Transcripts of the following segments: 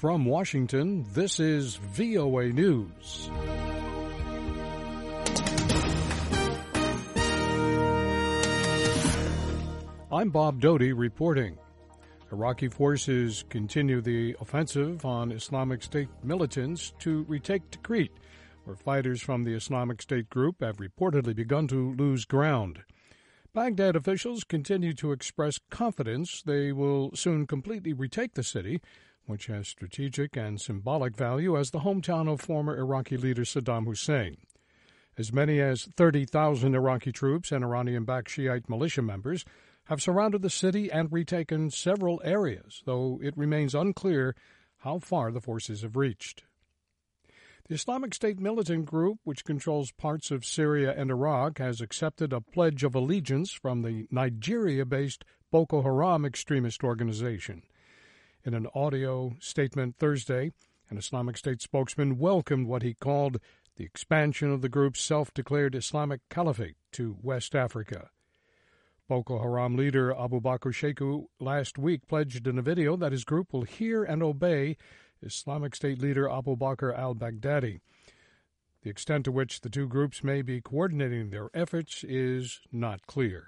From Washington, this is VOA News. I'm Bob Doty reporting. Iraqi forces continue the offensive on Islamic State militants to retake Tikrit, where fighters from the Islamic State group have reportedly begun to lose ground. Baghdad officials continue to express confidence they will soon completely retake the city, which has strategic and symbolic value as the hometown of former Iraqi leader Saddam Hussein. As many as 30,000 Iraqi troops and Iranian-backed Shiite militia members have surrounded the city and retaken several areas, though it remains unclear how far the forces have reached. The Islamic State militant group, which controls parts of Syria and Iraq, has accepted a pledge of allegiance from the Nigeria-based Boko Haram extremist organization. In an audio statement Thursday, an Islamic State spokesman welcomed what he called the expansion of the group's self-declared Islamic Caliphate to West Africa. Boko Haram leader Abu Bakr Sheku last week pledged in a video that his group will hear and obey Islamic State leader Abu Bakr al-Baghdadi. The extent to which the two groups may be coordinating their efforts is not clear.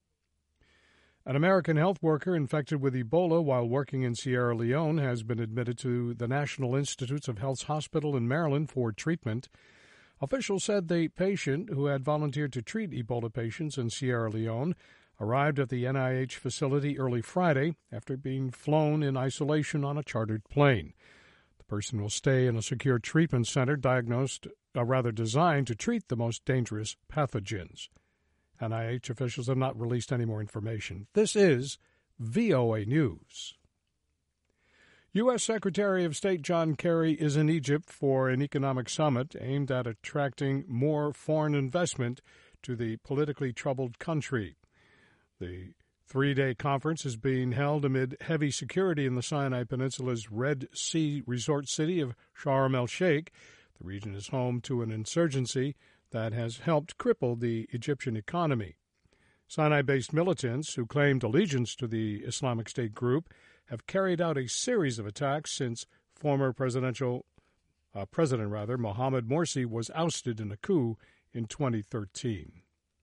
An American health worker infected with Ebola while working in Sierra Leone has been admitted to the National Institutes of Health's hospital in Maryland for treatment. Officials said the patient, who had volunteered to treat Ebola patients in Sierra Leone, arrived at the NIH facility early Friday after being flown in isolation on a chartered plane. The person will stay in a secure treatment center designed to treat the most dangerous pathogens. NIH officials have not released any more information. This is VOA News. U.S. Secretary of State John Kerry is in Egypt for an economic summit aimed at attracting more foreign investment to the politically troubled country. The three-day conference is being held amid heavy security in the Sinai Peninsula's Red Sea resort city of Sharm el-Sheikh. The region is home to an insurgency that has helped cripple the Egyptian economy. Sinai-based militants who claimed allegiance to the Islamic State group have carried out a series of attacks since former President Mohamed Morsi was ousted in a coup in 2013.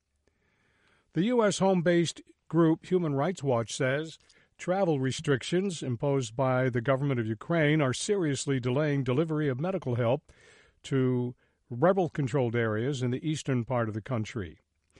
The U.S. home-based group Human Rights Watch says travel restrictions imposed by the government of Ukraine are seriously delaying delivery of medical help to rebel-controlled areas in the eastern part of the country.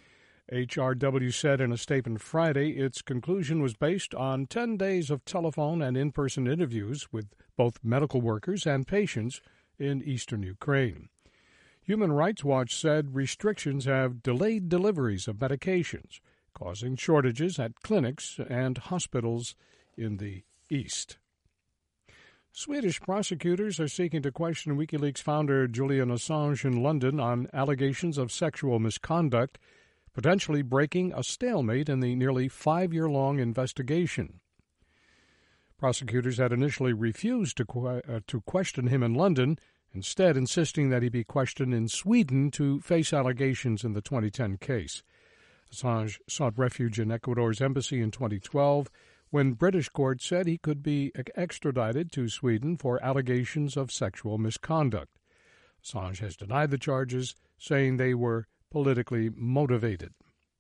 HRW said in a statement Friday its conclusion was based on 10 days of telephone and in-person interviews with both medical workers and patients in eastern Ukraine. Human Rights Watch said restrictions have delayed deliveries of medications, causing shortages at clinics and hospitals in the east. Swedish prosecutors are seeking to question WikiLeaks founder Julian Assange in London on allegations of sexual misconduct, potentially breaking a stalemate in the nearly 5-year-long investigation. Prosecutors had initially refused to question him in London, instead insisting that he be questioned in Sweden to face allegations in the 2010 case. Assange sought refuge in Ecuador's embassy in 2012 when British courts said he could be extradited to Sweden for allegations of sexual misconduct. Assange has denied the charges, saying they were politically motivated.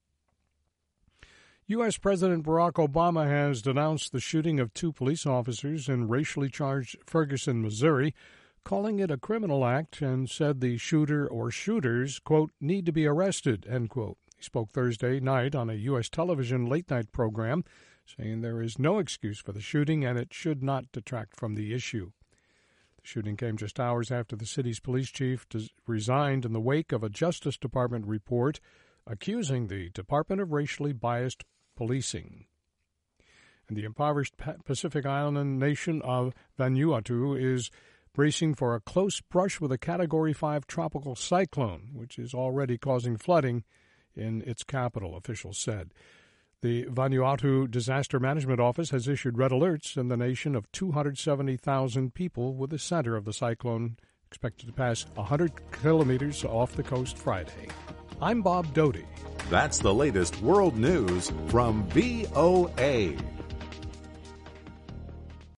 U.S. President Barack Obama has denounced the shooting of 2 police officers in racially charged Ferguson, Missouri, calling it a criminal act, and said the shooter or shooters, quote, need to be arrested, end quote. He spoke Thursday night on a U.S. television late-night program, saying there is no excuse for the shooting and it should not detract from the issue. The shooting came just hours after the city's police chief resigned in the wake of a Justice Department report accusing the Department of racially biased policing. And the impoverished Pacific Island nation of Vanuatu is bracing for a close brush with a Category 5 tropical cyclone, which is already causing flooding in its capital, officials said. The Vanuatu Disaster Management Office has issued red alerts in the nation of 270,000 people, with the center of the cyclone expected to pass 100 kilometers off the coast Friday. I'm Bob Doty. That's the latest world news from VOA.